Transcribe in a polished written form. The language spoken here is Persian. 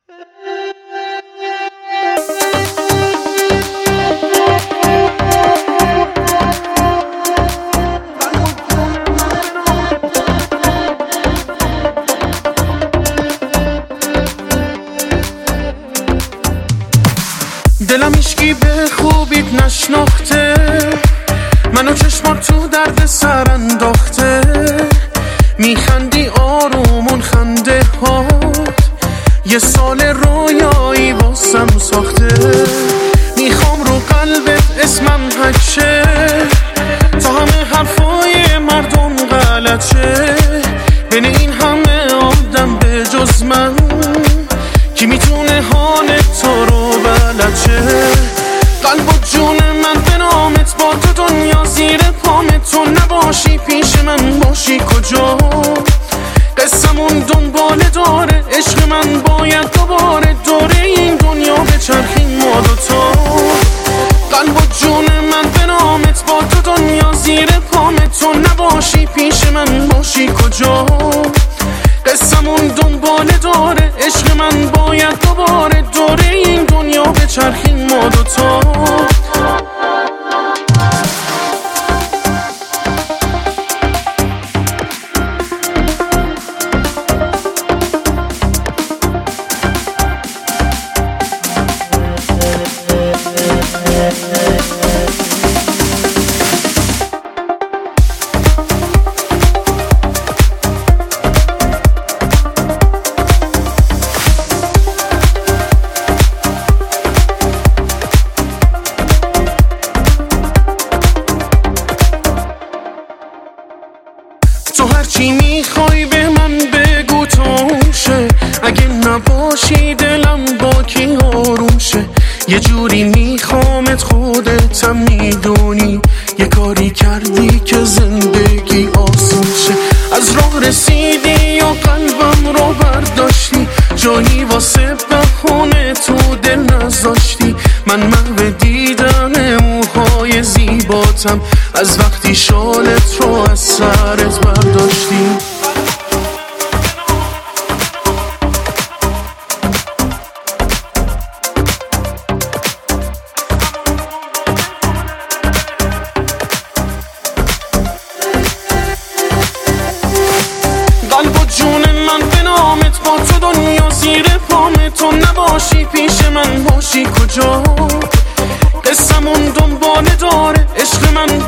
دلم هیچکی به خوبیت نشناخته، منو چشمات تو درد سر انداخته. میخندی آرومون خنده هات، یه سال رویایی واسم ساخته. میخوام رو قلبت اسمم حک شه، تا همه حرفای مردم غلط شه. بین این همه آدم به جز من، کی میتونه حال تو رو بلد شه؟ قلب و جون من به نامت، با تو دنیا زیر پامت. تو نباشی پیش من باشی کجا؟ قصمون دنبال داره، عشق من باید دوباره دوره این دنیا بچرخیم ما دوتا. قلب و جون من به نامت، با تو دنیا زیر پامت. تو نباشی پیش من باشی کجا؟ قصمون دنبال داره، عشق من باید دوباره دوره این دنیا بچرخیم ما دوتا. تو هرچی میخوای به من بگو توشه، اگه نباشی دلم با کی آروم شه. یه جوری میخوامت خودتم میدونی، یه کاری کردی که زندگی آسون شه. از راه رسیدی و قلبم رو برداشتی، جایی واسه بهونه تو دل نذاشتی. من محو دیدن موهای زیباتم، از وقتی شالت رو از سرت برداشتی. قلب و جون من به نامت، با تو دنیا زیر پامت. تو نباشی پیش من باشی کجا؟ قصمون دنبال داره، عشق من